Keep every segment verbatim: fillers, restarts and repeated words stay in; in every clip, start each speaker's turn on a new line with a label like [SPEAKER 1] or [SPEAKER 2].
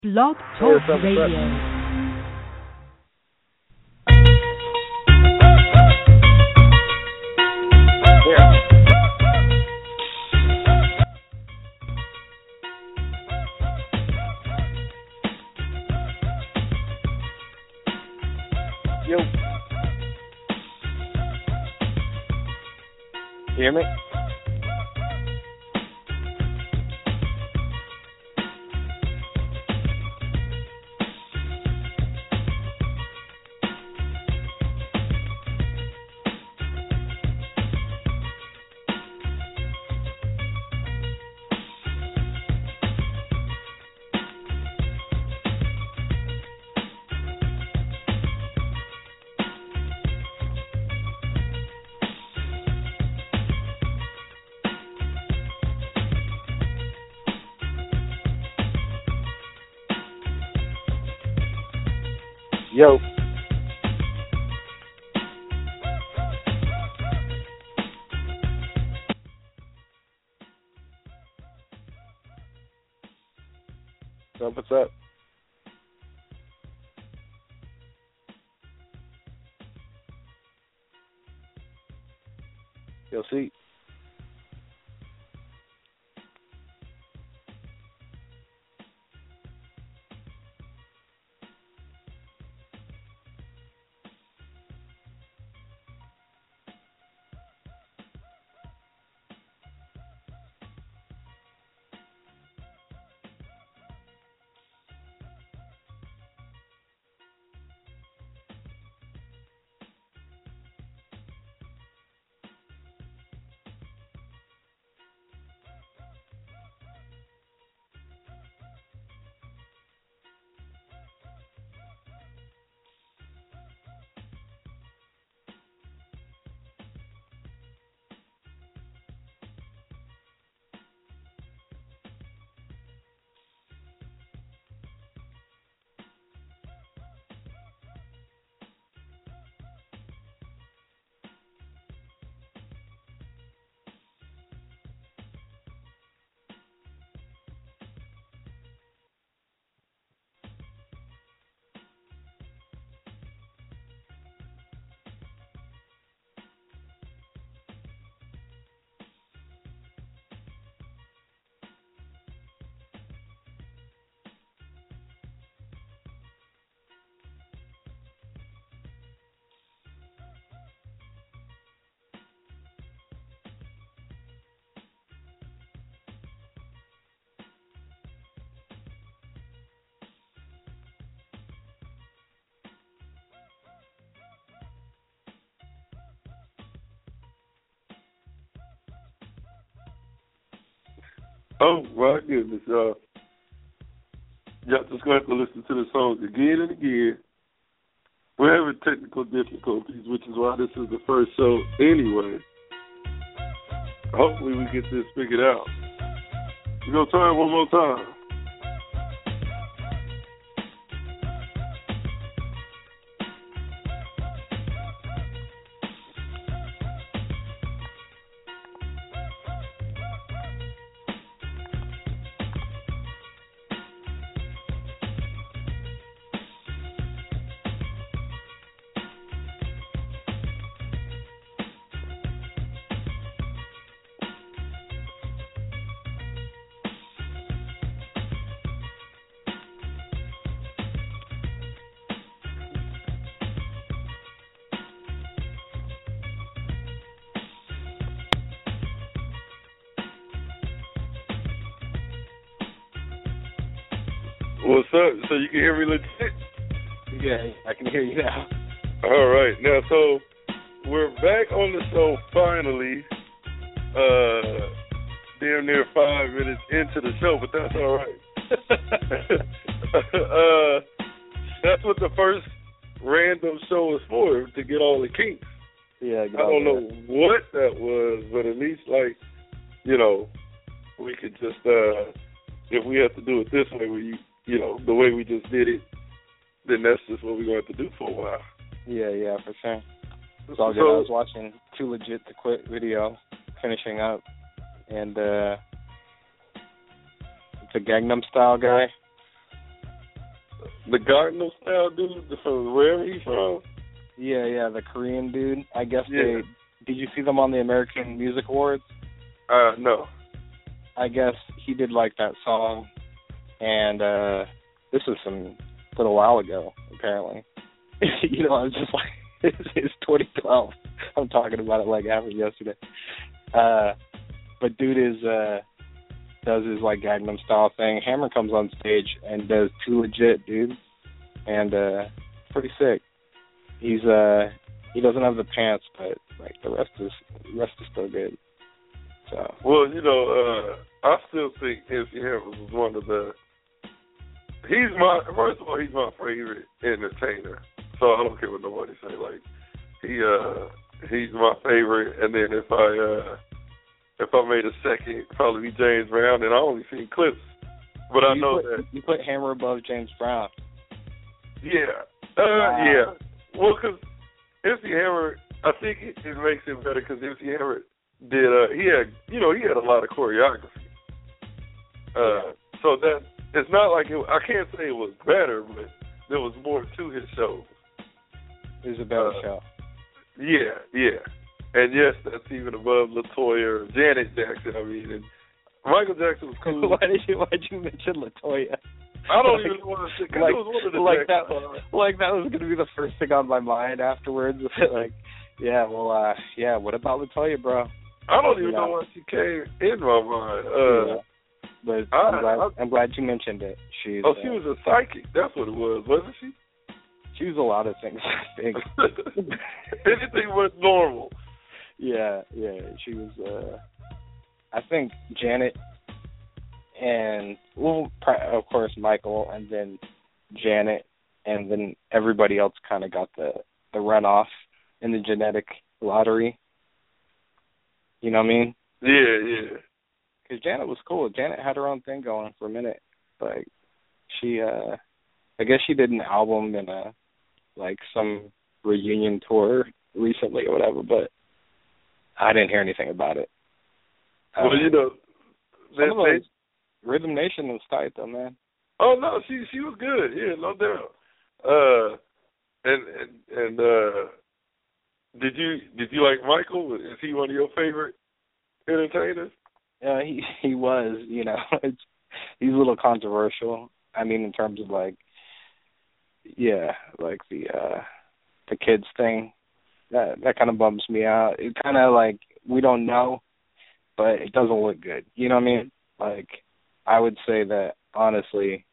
[SPEAKER 1] Blog
[SPEAKER 2] Hey,
[SPEAKER 1] Talk
[SPEAKER 2] what's up, what's up?
[SPEAKER 1] Radio.
[SPEAKER 2] Yeah. Yo. You hear me? Yo. What's up, what's up? Yo, see.
[SPEAKER 3] Oh my goodness, y'all. Y'all just gonna have to listen to the songs again and again. We're having technical difficulties, which is why this is the first show anyway. Hopefully we get this figured out. We're gonna try it one more time. What's up? So you can hear me legit?
[SPEAKER 2] Yeah, I can hear you now.
[SPEAKER 3] All right. Now, so we're back on the show finally. Uh, damn near five minutes into the show, but that's all right. uh, that's what the first random show is for, to get all the kinks.
[SPEAKER 2] Yeah,
[SPEAKER 3] I don't know what that was, but at least, like, you know, we could just, uh, if we have to do it this way, we, you know, the way we just did it, then that's just what we're going to have to do for a while.
[SPEAKER 2] Yeah, yeah, for sure. It's all good.
[SPEAKER 3] So,
[SPEAKER 2] I was watching Too Legit to Quit video, finishing up, and uh, it's a Gangnam Style guy.
[SPEAKER 3] the Gangnam Style dude from wherever he's from.
[SPEAKER 2] Yeah, yeah, the Korean dude. I guess
[SPEAKER 3] Yeah.
[SPEAKER 2] they. Did you see them on the American Music Awards?
[SPEAKER 3] Uh, no.
[SPEAKER 2] I guess he did like that song, and uh this was some little while ago, apparently. You know, I was just like, it's, it's twenty twelve. I'm talking about it like it happened yesterday. Uh, but dude is uh does his like Gangnam Style thing. Hammer comes on stage and does Too Legit, dude, and uh, pretty sick. He's uh he doesn't have the pants, but like the rest is the rest is still good. So
[SPEAKER 3] well, you know, uh, I still think M C Hammer was one of the. He's my first of all, he's my favorite entertainer. So I don't care what nobody say. Like he, uh, he's my favorite. And then if I, uh, if I made a second, it'd probably be James Brown. And I only seen clips, but I
[SPEAKER 2] you
[SPEAKER 3] know
[SPEAKER 2] put,
[SPEAKER 3] that
[SPEAKER 2] you put Hammer above James Brown.
[SPEAKER 3] Yeah, uh,
[SPEAKER 2] Wow.
[SPEAKER 3] yeah. Well, because M C Hammer, I think it, it makes it better because M C Hammer did. Uh, he had, you know, he had a lot of choreography. Uh, so that it's not like it, I can't say it was better, but there was more to his shows.
[SPEAKER 2] It was a better
[SPEAKER 3] Uh,
[SPEAKER 2] show.
[SPEAKER 3] Yeah, yeah. And yes, that's even above LaToya or Janet Jackson. I mean, and Michael Jackson was cool.
[SPEAKER 2] Why did you Why did you mention LaToya?
[SPEAKER 3] I don't
[SPEAKER 2] like,
[SPEAKER 3] even want to say because
[SPEAKER 2] like,
[SPEAKER 3] it was one of the
[SPEAKER 2] like that.
[SPEAKER 3] Jackson.
[SPEAKER 2] Like that was going to be the first thing on my mind afterwards. Like, yeah, well, uh, yeah. What about LaToya, bro?
[SPEAKER 3] I don't even
[SPEAKER 2] Yeah.
[SPEAKER 3] know why she came in my mind. Uh,
[SPEAKER 2] yeah. But
[SPEAKER 3] I,
[SPEAKER 2] I'm, glad,
[SPEAKER 3] I,
[SPEAKER 2] I'm glad you mentioned it. She's,
[SPEAKER 3] oh, she
[SPEAKER 2] uh,
[SPEAKER 3] was a psychic. That's what it was, wasn't she?
[SPEAKER 2] She was a lot of things, I think.
[SPEAKER 3] Anything but normal.
[SPEAKER 2] Yeah, yeah. She was, uh, I think Janet and, well, of course, Michael, and then Janet, and then everybody else kind of got the, the runoff in the genetic lottery. You know what I mean?
[SPEAKER 3] Yeah, yeah.
[SPEAKER 2] Because Janet was cool. Janet had her own thing going for a minute. Like, she, uh, I guess she did an album and a, like, some reunion tour recently or whatever, but I didn't hear anything about it.
[SPEAKER 3] Well,
[SPEAKER 2] Um,
[SPEAKER 3] you know, they,
[SPEAKER 2] some of
[SPEAKER 3] they,
[SPEAKER 2] those, Rhythm Nation was tight, though, man.
[SPEAKER 3] oh no, she she was good. Yeah, no doubt. Uh, and and and uh, did you did you like Michael? Is he one of your favorite entertainers?
[SPEAKER 2] Uh, he he was, you know, it's, he's a little controversial. I mean, in terms of like, yeah, like the uh, the kids thing. That that kind of bums me out. It kind of like we don't know, but it doesn't look good. You know what I mean? Like I would say that honestly,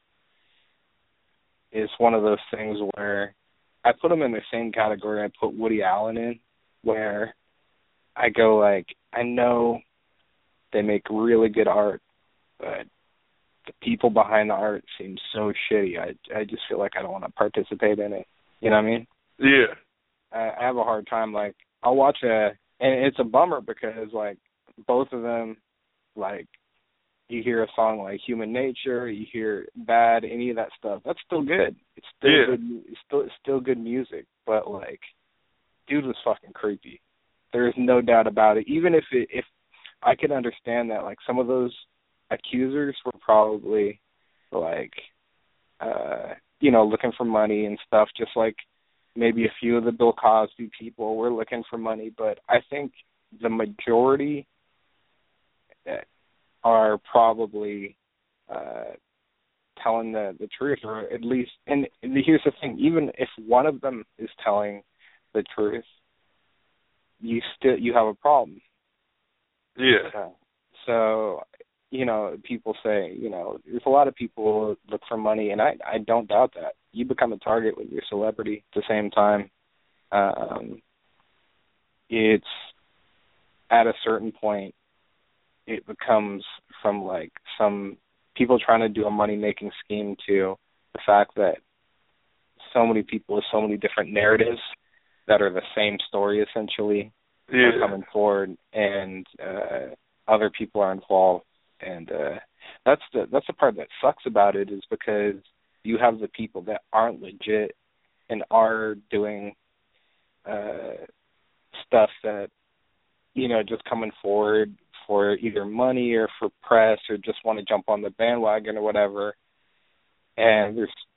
[SPEAKER 2] it's one of those things where I put him in the same category I put Woody Allen in, where I go like I know they make really good art, but the people behind the art seem so shitty. I I just feel like I don't want to participate in it. You know what I mean?
[SPEAKER 3] Yeah.
[SPEAKER 2] I, I have a hard time. Like I'll watch a, and it's a bummer because like both of them, like you hear a song like Human Nature, you hear Bad, any of that stuff. That's still good. It's still
[SPEAKER 3] Yeah.
[SPEAKER 2] good. It's still it's still good music. But like, dude was fucking creepy. There is no doubt about it. Even if it, if I could understand that, like some of those accusers were probably like, uh, you know, looking for money and stuff, just like maybe a few of the Bill Cosby people were looking for money. But I think the majority are probably uh, telling the, the truth, or at least, and here's the thing, even if one of them is telling the truth, you still, you have a problem.
[SPEAKER 3] Yeah.
[SPEAKER 2] So, so, you know, people say, you know, there's a lot of people who look for money, and I, I don't doubt that. You become a target with your celebrity at the same time. Um, it's at a certain point, it becomes from like some people trying to do a money-making scheme to the fact that so many people with so many different narratives that are the same story essentially
[SPEAKER 3] Yeah.
[SPEAKER 2] are coming forward, and uh, other people are involved, and uh, that's the that's the part that sucks about it, is because you have the people that aren't legit and are doing uh, stuff that, you know, just coming forward for either money or for press or just want to jump on the bandwagon or whatever. And there's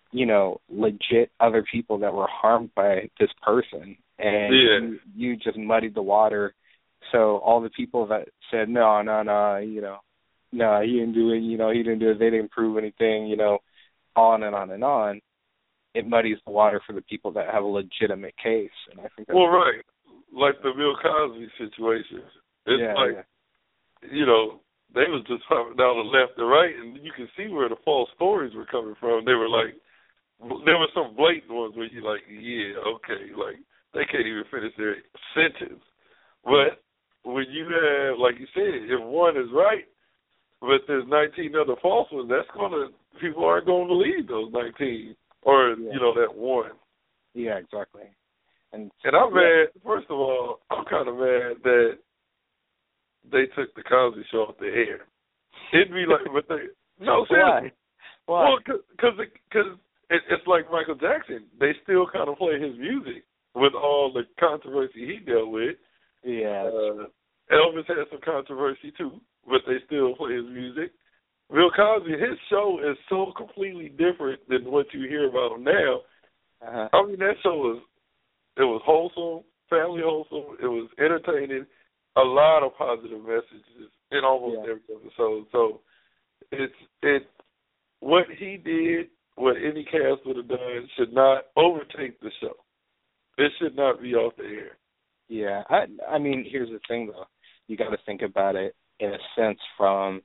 [SPEAKER 2] you know, legit other people that were harmed by this person, and
[SPEAKER 3] Yeah.
[SPEAKER 2] you, you just muddied the water. So all the people that said no, no, no, you know, no, he didn't do it, you know, he didn't do it, they didn't prove anything, you know, on and on and on. It muddies the water for the people that have a legitimate case, and I think that's
[SPEAKER 3] well, right, like the Bill Cosby situation. It's
[SPEAKER 2] yeah,
[SPEAKER 3] like,
[SPEAKER 2] yeah.
[SPEAKER 3] you know, they was just hopping down the left and right, and you can see where the false stories were coming from. They were like, there were some blatant ones where you're like, yeah, okay, like they can't even finish their sentence. But when you have, like you said, if one is right, but there's nineteen other false ones, that's gonna people aren't gonna believe those nineteen or
[SPEAKER 2] Yeah.
[SPEAKER 3] you know that one.
[SPEAKER 2] Yeah, exactly. And
[SPEAKER 3] And I'm
[SPEAKER 2] yeah.
[SPEAKER 3] mad. First of all, I'm kind of mad that they took the Cosby Show off the air. It'd be like, but they no seriously.
[SPEAKER 2] Why? Why?
[SPEAKER 3] Well, because because it, it's like Michael Jackson. They still kind of play his music with all the controversy he dealt with.
[SPEAKER 2] Yeah.
[SPEAKER 3] Uh, Elvis had some controversy too, but they still play his music. Bill Cosby, his show is so completely different than what you hear about him now.
[SPEAKER 2] Uh-huh.
[SPEAKER 3] I mean, that show was it was wholesome, family wholesome. It was entertaining. A lot of positive messages in almost
[SPEAKER 2] Yeah.
[SPEAKER 3] every episode. So it's it what he did, what any cast would have done, should not overtake the show. It should not be off the air.
[SPEAKER 2] Yeah. I I mean, here's the thing though. You got to think about it in a sense from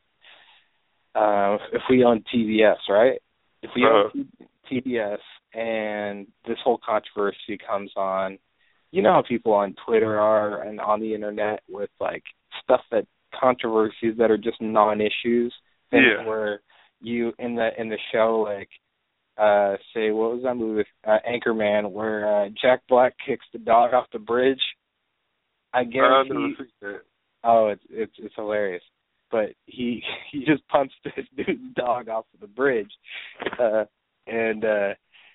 [SPEAKER 2] uh, if we own T B S, right? If we
[SPEAKER 3] Uh-huh.
[SPEAKER 2] own T B S and this whole controversy comes on, you know how people on Twitter are and on the internet with like stuff that controversies that are just non-issues, things
[SPEAKER 3] Yeah.
[SPEAKER 2] where you in the in the show like uh say what was that movie with uh, Anchorman where uh, Jack Black kicks the dog off the bridge. I
[SPEAKER 3] I've
[SPEAKER 2] guarantee.
[SPEAKER 3] never seen that.
[SPEAKER 2] Oh, it's it's it's hilarious. But he he just punched this dude's dog off of the bridge, uh, and uh,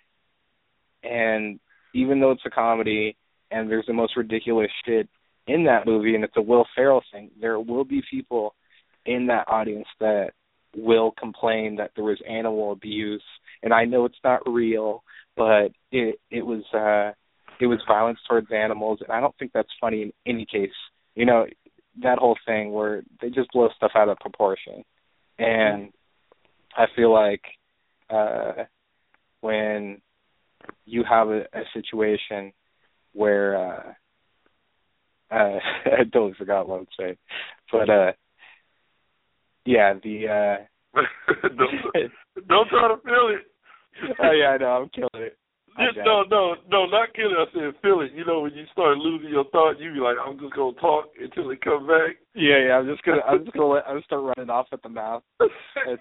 [SPEAKER 2] and even though it's a comedy and there's the most ridiculous shit in that movie, and it's a Will Ferrell thing, there will be people in that audience that will complain that there was animal abuse, and I know it's not real, but it it was uh, it was violence towards animals, and I don't think that's funny in any case. You know, that whole thing where they just blow stuff out of proportion. And I feel like uh, when you have a, a situation where uh, uh, I totally forgot what I would say, but uh, yeah, the uh,
[SPEAKER 3] don't, don't try to feel it.
[SPEAKER 2] Oh yeah, I know, I'm killing it.
[SPEAKER 3] Just, no, no, no, not killing. I said feel it. You know, when you start losing your thought, you be like, "I'm just gonna talk until it comes back."
[SPEAKER 2] Yeah, yeah. I'm just gonna, I'm just gonna, let, I'm gonna start running off at the mouth.
[SPEAKER 3] And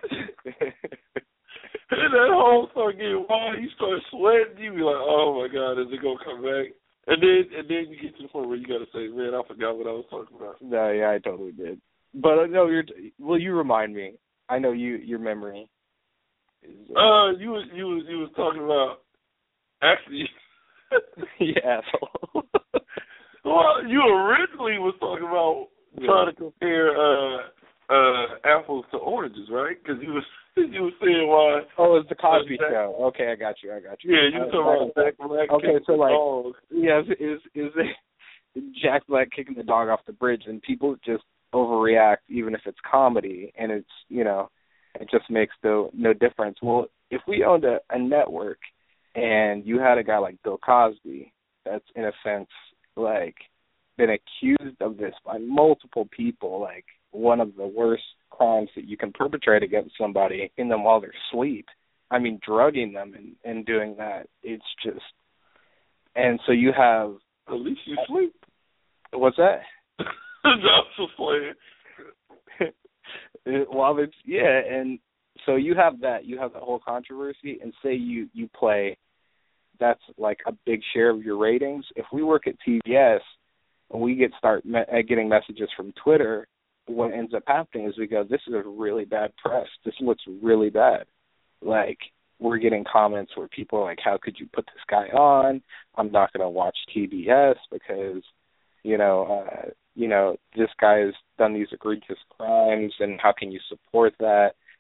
[SPEAKER 3] that whole start getting wild. You start sweating. You be like, "Oh my God, is it gonna come back?" And then, and then you get to the point where you gotta say, "Man, I forgot what I was talking about."
[SPEAKER 2] No, yeah, I totally did. But uh, no, you're. Well, you remind me. I know you. Your memory. Is, uh,
[SPEAKER 3] uh, you was, you was, you was talking about. Actually,
[SPEAKER 2] yeah.
[SPEAKER 3] Well, you originally was talking about
[SPEAKER 2] yeah.
[SPEAKER 3] trying to compare uh, uh, apples to oranges, right? Because you was you was saying why.
[SPEAKER 2] Oh, it's the Cosby
[SPEAKER 3] uh,
[SPEAKER 2] Show. Okay, I got you. I got you.
[SPEAKER 3] Yeah, you were talking about Jack Black.
[SPEAKER 2] Okay, so like,
[SPEAKER 3] dog.
[SPEAKER 2] yeah, is is is Jack Black kicking the dog off the bridge, and people just overreact, even if it's comedy, and it's you know, it just makes no no difference. Well, if we owned a, a network. And you had a guy like Bill Cosby that's, in a sense, like, been accused of this by multiple people, like one of the worst crimes that you can perpetrate against somebody in them while they're asleep. I mean, drugging them and, and doing that. It's just... And so you have...
[SPEAKER 3] At least you sleep.
[SPEAKER 2] What's that?
[SPEAKER 3] That's just playing.
[SPEAKER 2] Well, it's... Yeah, and... So you have that, you have that whole controversy, and say you, you play, that's like a big share of your ratings. If we work at T B S and we get start me- getting messages from Twitter, what ends up happening is we go, this is a really bad press. This looks really bad. Like, we're getting comments where people are like, how could you put this guy on? I'm not going to watch T B S because, you know, uh, you know, this guy has done these egregious crimes, and how can you support that?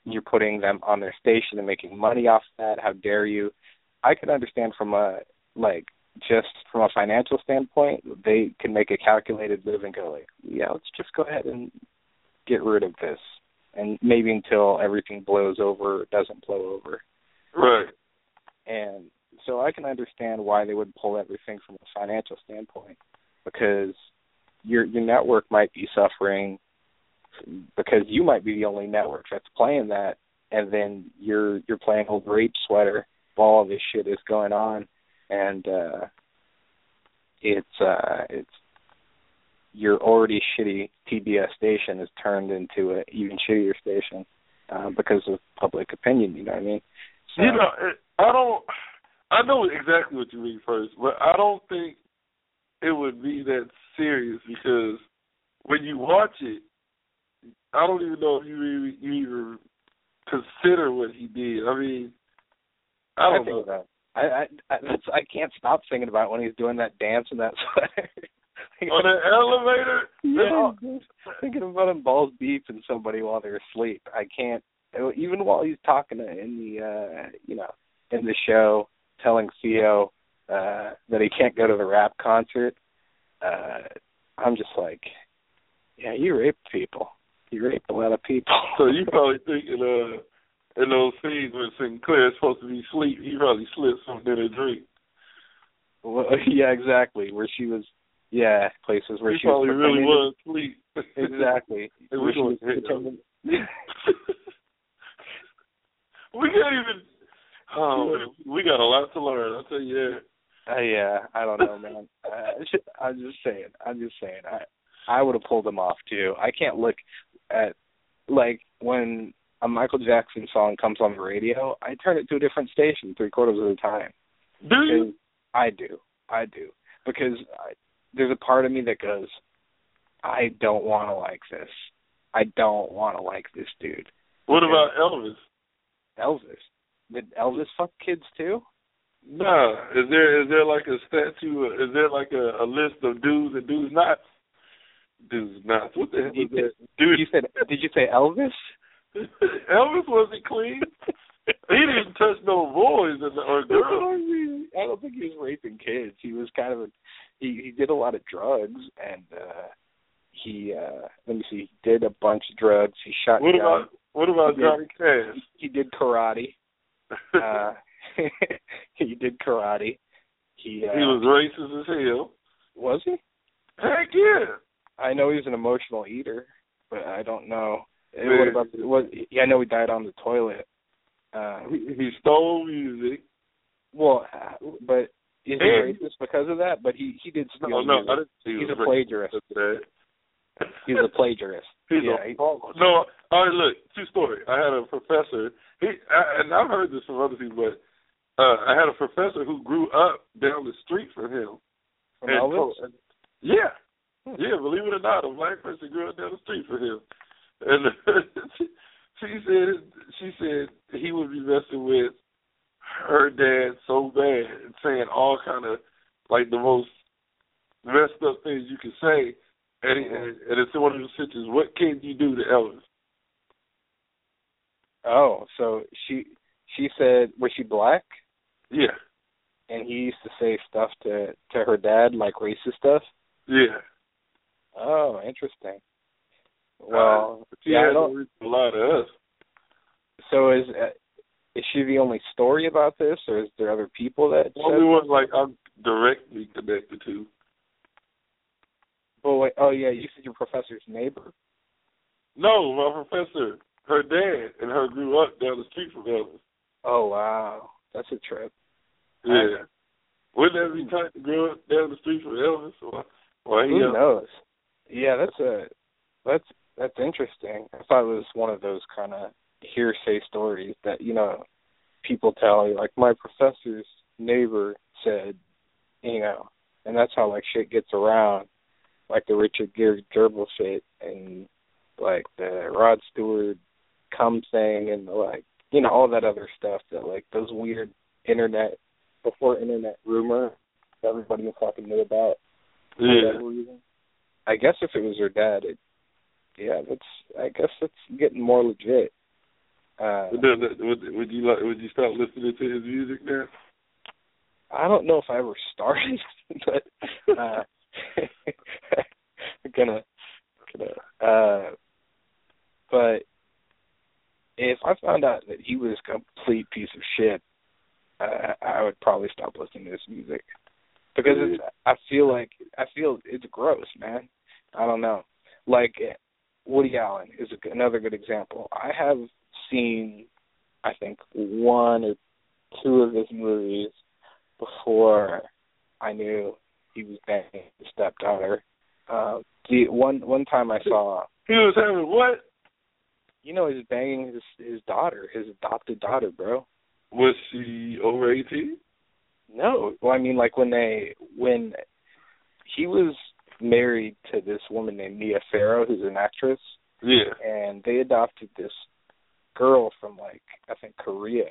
[SPEAKER 2] you're putting them on their station and making money off that. How dare you? I could understand from a, like, just from a financial standpoint, they can make a calculated move and go like, yeah, let's just go ahead and get rid of this. And maybe until everything blows over, doesn't blow over.
[SPEAKER 3] Right.
[SPEAKER 2] And so I can understand why they would pull everything from a financial standpoint, because your your network might be suffering because you might be the only network that's playing that, and then you're you're playing old rape sweater while all this shit is going on, and uh, it's uh, it's your already shitty T B S station is turned into an even shittier station uh, because of public opinion. You know what I mean? So,
[SPEAKER 3] you know, I don't. I know exactly what you mean first, but I don't think it would be that serious because when you watch it, I don't even know if you even, you even consider what he did. I mean, I don't
[SPEAKER 2] I
[SPEAKER 3] know.
[SPEAKER 2] that. I I I, that's, I can't stop thinking about when he's doing that dance in that sweater.
[SPEAKER 3] On the elevator?
[SPEAKER 2] Yeah, thinking about him balls deep in somebody while they're asleep. I can't, even while he's talking in the, uh, you know, in the show, telling Theo uh, that he can't go to the rap concert. Uh, I'm just like, yeah, you raped people. You raped a lot of people.
[SPEAKER 3] So you probably thinking, uh, in those scenes when Sinclair's supposed to be asleep, he probably slipped something in a drink.
[SPEAKER 2] Well, yeah, exactly. Where she was, yeah, places where
[SPEAKER 3] he
[SPEAKER 2] she
[SPEAKER 3] probably
[SPEAKER 2] was
[SPEAKER 3] really was asleep.
[SPEAKER 2] Exactly.
[SPEAKER 3] And we, was we can't even. Oh, man, we got a lot to learn. I'll tell you that.
[SPEAKER 2] Uh, yeah, I don't know, man. uh, I'm just saying. I'm just saying. I I would have pulled him off too. I can't look at like when a Michael Jackson song comes on the radio, I turn it to a different station three quarters of the time.
[SPEAKER 3] Do you?
[SPEAKER 2] I do. I do. Because I, there's a part of me that goes, I don't want to like this. I don't want to like this dude.
[SPEAKER 3] What about Elvis?
[SPEAKER 2] Elvis? Did Elvis fuck kids too?
[SPEAKER 3] Nah. Is there is there like a statue? Is there like a, a list of do's and do's nots? Do's nots. What the hell is that? Dude,
[SPEAKER 2] you said? Did you say Elvis?
[SPEAKER 3] Elvis wasn't clean. He didn't touch no boys or girls.
[SPEAKER 2] I don't think he was raping kids. He was kind of a, he he did a lot of drugs and uh, he uh, let me see. He did a bunch of drugs. He shot.
[SPEAKER 3] What
[SPEAKER 2] guns.
[SPEAKER 3] about what about
[SPEAKER 2] he
[SPEAKER 3] Johnny
[SPEAKER 2] did,
[SPEAKER 3] Cash?
[SPEAKER 2] He, he did karate. uh, he did karate. He uh,
[SPEAKER 3] he was racist as hell.
[SPEAKER 2] Was he?
[SPEAKER 3] Heck yeah.
[SPEAKER 2] I know he was an emotional eater, but I don't know. Man. What about the, what? Yeah, I know he died on the toilet. Uh,
[SPEAKER 3] he, he stole music.
[SPEAKER 2] Well, but is he racist because of that? But he, he did steal
[SPEAKER 3] no, no,
[SPEAKER 2] music.
[SPEAKER 3] I didn't see
[SPEAKER 2] He's
[SPEAKER 3] he
[SPEAKER 2] a plagiarist. He's a plagiarist.
[SPEAKER 3] He's
[SPEAKER 2] yeah,
[SPEAKER 3] a,
[SPEAKER 2] he,
[SPEAKER 3] no, all right, look, true story. I had a professor, he, I, and I've heard this from other people, but uh, I had a professor who grew up down the street from him.
[SPEAKER 2] From Elvis?
[SPEAKER 3] And, yeah. Yeah, believe it or not, a black person grew up down the street from him. And she said she said he would be messing with her dad so bad and saying all kind of like the most messed up things you can say. And, he, and, and it's one of those situations. What can you do to Elvis?
[SPEAKER 2] Oh, so she she said, was she black?
[SPEAKER 3] Yeah.
[SPEAKER 2] And he used to say stuff to to her dad, like racist stuff.
[SPEAKER 3] Yeah.
[SPEAKER 2] Oh, interesting. Well,
[SPEAKER 3] uh, she
[SPEAKER 2] yeah,
[SPEAKER 3] had
[SPEAKER 2] I don't,
[SPEAKER 3] a lot of us.
[SPEAKER 2] So is uh, is she the only story about this, or is there other people that?
[SPEAKER 3] The only one like I'm directly connected to.
[SPEAKER 2] Oh wait, oh yeah, you said your professor's neighbor.
[SPEAKER 3] No, my professor, her dad, and her grew up down the street from Elvis.
[SPEAKER 2] Oh wow, that's a trip.
[SPEAKER 3] Yeah, wouldn't that be tight to grow up down the street from Elvis? Or, or
[SPEAKER 2] Who uh, knows? Yeah, that's a that's that's interesting. I thought it was one of those kind of hearsay stories that, you know, people tell you, like my professor's neighbor said, you know, and that's how like shit gets around, like the Richard Gere gerbil shit and like the Rod Stewart cum thing and like, you know, all that other stuff that like those weird internet before internet rumor that everybody fucking knew about.
[SPEAKER 3] Yeah.
[SPEAKER 2] I guess if it was her dad, it yeah, that's I guess it's getting more legit. Uh,
[SPEAKER 3] would, would, would you like? Would you start listening to his music now?
[SPEAKER 2] I don't know if I ever started, but uh, gonna gonna. Uh, but if I found out that he was a complete piece of shit, uh, I would probably stop listening to his music because it's, I feel like I feel it's gross, man. I don't know. Like Woody Allen is a, another good example. I have seen, I think, one or two of his movies before I knew he was banging his stepdaughter. Uh, the one one time I saw
[SPEAKER 3] he was having what?
[SPEAKER 2] You know, he's banging his his daughter, his adopted daughter, bro.
[SPEAKER 3] Was she over eighteen?
[SPEAKER 2] No, well, I mean, like when they when he was married to this woman named Mia Farrow, who's an actress.
[SPEAKER 3] Yeah.
[SPEAKER 2] And they adopted this girl from, like, I think Korea.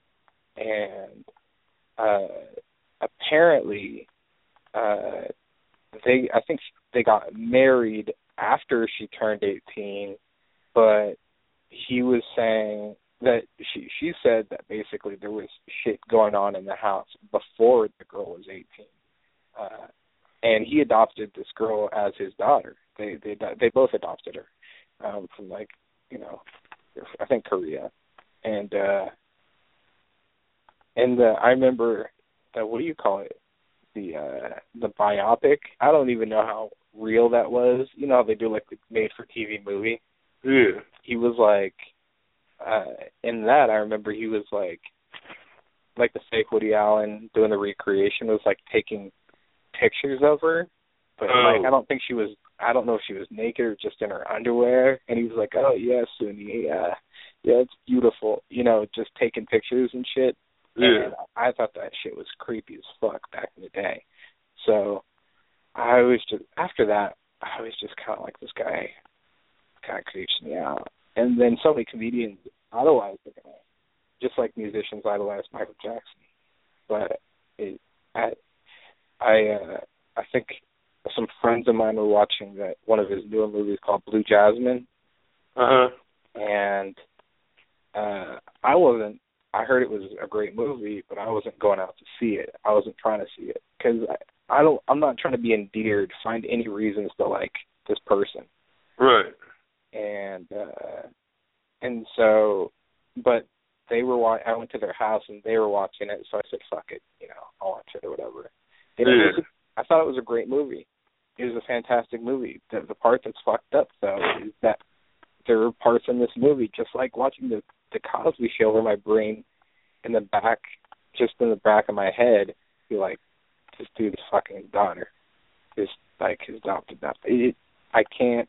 [SPEAKER 2] And uh, apparently, uh, they I think they got married after she turned eighteen, but he was saying that she she said that basically there was shit going on in the house before the girl was eighteen. Uh, and he adopted this girl as his daughter. They they they both adopted her um, from, like, you know, I think Korea. And uh, and uh, I remember the, what do you call it? The uh, the biopic. I don't even know how real that was. You know how they do like the made-for-T V movie.
[SPEAKER 3] Yeah.
[SPEAKER 2] He was like, uh, in that I remember he was like, like the fake Woody Allen doing the recreation was like taking pictures of her, but
[SPEAKER 3] oh.
[SPEAKER 2] like I don't think she was. I don't know if she was naked or just in her underwear. And he was like, "Oh yeah, Suni, yeah, yeah, it's beautiful." You know, just taking pictures and shit.
[SPEAKER 3] Yeah.
[SPEAKER 2] And I thought that shit was creepy as fuck back in the day. So I was just after that, I was just kind of like, this guy kind of creeps me out. And then so many comedians idolize the guy, just like musicians idolize Michael Jackson. But it, I, I, uh, I think some friends of mine were watching that one of his newer movies called Blue Jasmine.
[SPEAKER 3] Uh huh.
[SPEAKER 2] And uh, I wasn't. I heard it was a great movie, but I wasn't going out to see it. I wasn't trying to see it because I, I don't. I'm not trying to be endeared. Find any reasons to like this person.
[SPEAKER 3] Right.
[SPEAKER 2] And uh, and so, but they were. Wa- I went to their house and they were watching it. So I said, "Fuck it," you know, I'll watch it or whatever. And
[SPEAKER 3] yeah.
[SPEAKER 2] it was a, I thought it was a great movie. It was a fantastic movie. The, the part that's fucked up though is that there are parts in this movie, just like watching the the Cosby Show, where my brain in the back, just in the back of my head, be like, this dude's fucking his daughter. His, like, his adopted daughter. It, I can't,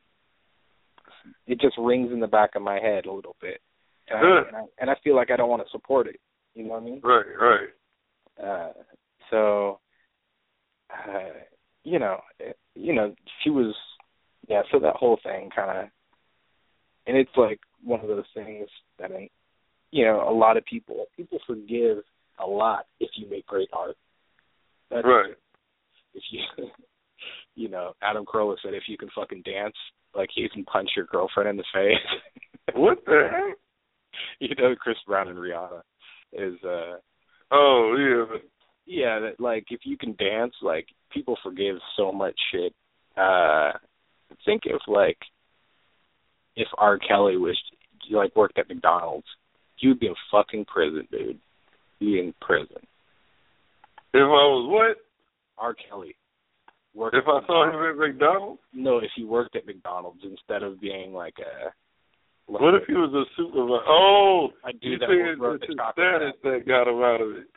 [SPEAKER 2] it just rings in the back of my head a little bit. And, I, and, I, and I feel like I don't want to support it. You know what I mean?
[SPEAKER 3] Right, right.
[SPEAKER 2] Uh, so, uh, you know, it, you know, she was, yeah, so that whole thing kind of, and it's like one of those things that, I, you know, a lot of people, people forgive a lot if you make great art. That's,
[SPEAKER 3] right.
[SPEAKER 2] If you, you know, Adam Carolla said if you can fucking dance, like you can punch your girlfriend in the face.
[SPEAKER 3] What the heck?
[SPEAKER 2] You know, Chris Brown and Rihanna is, uh,
[SPEAKER 3] oh, yeah.
[SPEAKER 2] Yeah, that, like, if you can dance, like, people forgive so much shit. Uh, think if, like, if R. Kelly was, like, worked at McDonald's, he would be in fucking prison, dude. Be in prison.
[SPEAKER 3] If I was what?
[SPEAKER 2] R. Kelly.
[SPEAKER 3] If I saw him at McDonald's?
[SPEAKER 2] No, if he worked at McDonald's instead of being, like, a... Like
[SPEAKER 3] what if he was a supervisor? Oh!
[SPEAKER 2] I do
[SPEAKER 3] you
[SPEAKER 2] that
[SPEAKER 3] think
[SPEAKER 2] with
[SPEAKER 3] it's his
[SPEAKER 2] status
[SPEAKER 3] that got him out of it.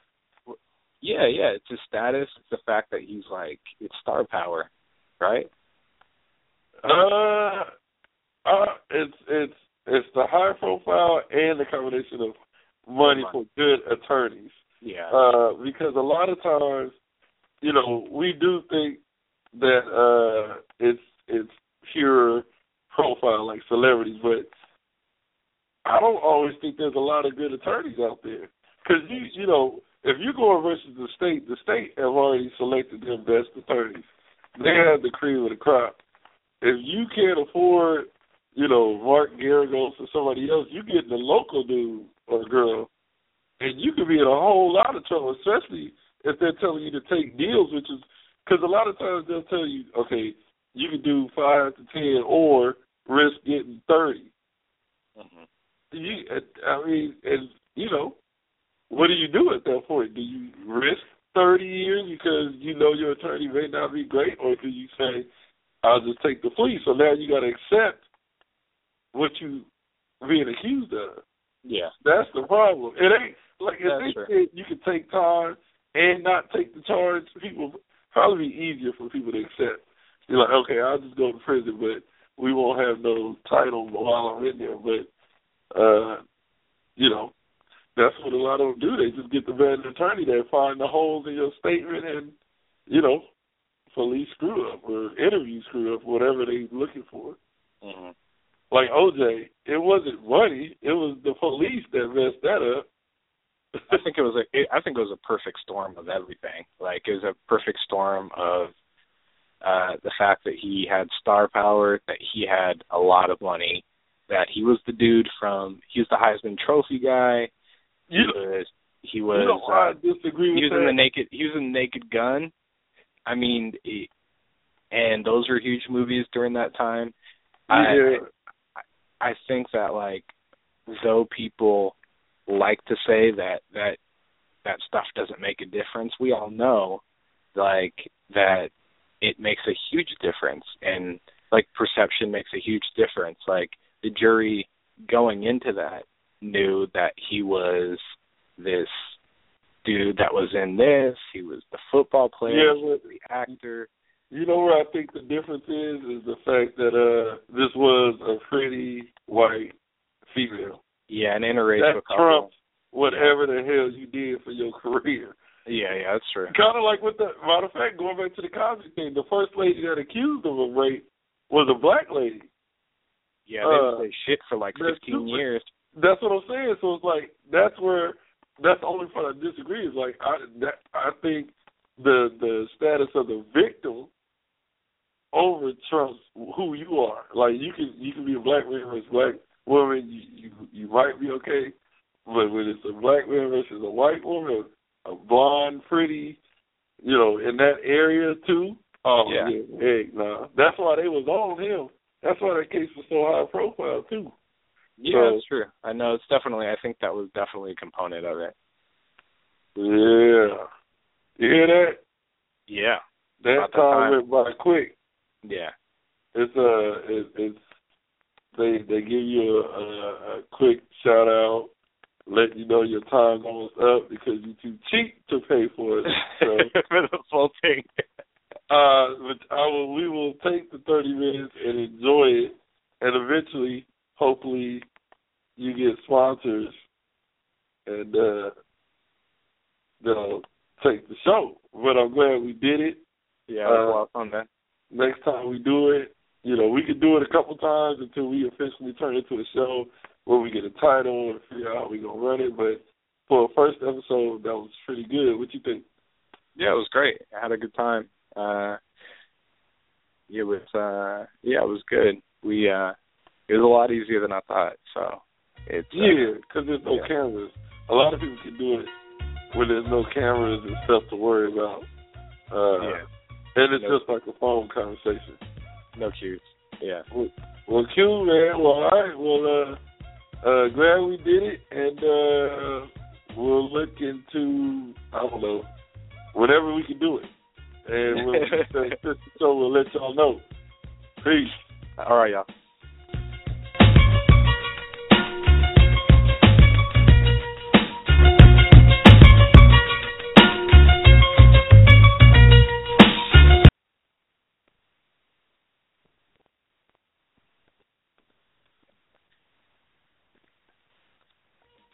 [SPEAKER 2] Yeah, yeah, it's his status. It's the fact that he's, like, it's star power, right?
[SPEAKER 3] Uh... Uh, it's it's it's the high profile and the combination of money for good attorneys.
[SPEAKER 2] Yeah.
[SPEAKER 3] Uh, because a lot of times, you know, we do think that uh, it's it's pure profile like celebrities, but I don't always think there's a lot of good attorneys out there. Because you you know, if you go versus the state, the state have already selected their best attorneys. They have the cream of the crop. If you can't afford you know, Mark Garagos or somebody else. You get the local dude or girl, and you could be in a whole lot of trouble, especially if they're telling you to take deals, which is because a lot of times they'll tell you, okay, you can do five to ten or risk getting thirty. Mm-hmm. You, I mean, and you know, what do you do at that point? Do you risk thirty years because you know your attorney may not be great, or do you say, I'll just take the plea? So now you got to accept what you being accused of.
[SPEAKER 1] Yeah,
[SPEAKER 3] that's the problem. It ain't like if
[SPEAKER 1] that's
[SPEAKER 3] they
[SPEAKER 1] true.
[SPEAKER 3] said you can take time and not take the charge. People probably be easier for people to accept. You're like, okay, I'll just go to prison, but we won't have no title while I'm in there. But uh, you know, that's what a lot of them do. They just get the bad attorney that find the holes in your statement and, you know, police screw up or interview screw up, whatever they're looking for. Mm-hmm. Like O J, it wasn't money; it was the police that messed that up.
[SPEAKER 1] I think it was a. It, I think it was a perfect storm of everything. Like it was a perfect storm of uh, the fact that he had star power, that he had a lot of money, that he was the dude from. He was the Heisman Trophy guy. He
[SPEAKER 3] you,
[SPEAKER 1] was. He was.
[SPEAKER 3] You know why
[SPEAKER 1] uh,
[SPEAKER 3] I disagree with
[SPEAKER 1] he was
[SPEAKER 3] that?
[SPEAKER 1] in the naked. He was in the Naked Gun. I mean, he, and those were huge movies during that time.
[SPEAKER 3] Yeah.
[SPEAKER 1] I, I think that, like, though people like to say that, that that stuff doesn't make a difference, we all know, like, that it makes a huge difference. And, like, perception makes a huge difference. Like, the jury going into that knew that he was this dude that was in this. He was the football player.
[SPEAKER 3] Yeah,
[SPEAKER 1] he was the actor.
[SPEAKER 3] You know where I think the difference is, is the fact that uh, this was a pretty white female.
[SPEAKER 1] Yeah, an interracial
[SPEAKER 3] that
[SPEAKER 1] couple.
[SPEAKER 3] trumps whatever the hell you did for your career.
[SPEAKER 1] Yeah, yeah, that's true.
[SPEAKER 3] Kind of like with the, matter of fact, going back to the Cosby thing, the first lady that accused him of rape was a black lady.
[SPEAKER 1] Yeah, they
[SPEAKER 3] uh,
[SPEAKER 1] say shit for like fifteen years.
[SPEAKER 3] That's what I'm saying. So it's like, that's where, that's the only part I disagree is like, I, that, I think the the status of the victim over trumps who you are. Like you can you can be a black man versus black woman, you, you you might be okay, but when it's a black man versus a white woman, a blonde, pretty, you know, in that area too. Oh
[SPEAKER 1] yeah,
[SPEAKER 3] yeah, hey, nah. That's why they was on him. That's why that case was so high profile too.
[SPEAKER 1] Yeah,
[SPEAKER 3] so,
[SPEAKER 1] that's true. I know it's definitely. I think that was definitely a component of it.
[SPEAKER 3] Yeah, you hear that?
[SPEAKER 1] Yeah,
[SPEAKER 3] that time, time went by quick.
[SPEAKER 1] Yeah,
[SPEAKER 3] it's uh, it, it's they they give you a, a, a quick shout out, let you know your time's almost up because you're too cheap to pay for it. So,
[SPEAKER 1] for the full thing.
[SPEAKER 3] uh, but I will, we will take the thirty minutes and enjoy it, and eventually, hopefully, you get sponsors and uh, they'll take the show. But I'm glad we did it.
[SPEAKER 1] Yeah, it was uh, a lot of fun, man.
[SPEAKER 3] Next time we do it, you know, we could do it a couple times until we officially turn it into a show where we get a title and figure out how we're going to run it. But for a first episode, that was pretty good. What you think?
[SPEAKER 1] Yeah, it was great. I had a good time. Uh, it was, uh, yeah, it was good. We, uh, it was a lot easier than I thought. So it's uh,
[SPEAKER 3] yeah, because there's no
[SPEAKER 1] yeah.
[SPEAKER 3] cameras. A lot of people can do it when there's no cameras and stuff to worry about. Uh,
[SPEAKER 1] yeah.
[SPEAKER 3] And it's
[SPEAKER 1] no,
[SPEAKER 3] just like a phone conversation.
[SPEAKER 1] No cues. Yeah.
[SPEAKER 3] Well, well, cool, man. Well, all right. Well, uh, uh, glad we did it, and uh, we'll look into, I don't know, whenever we can do it. And we'll, so we'll let y'all know. Peace.
[SPEAKER 1] All right, y'all.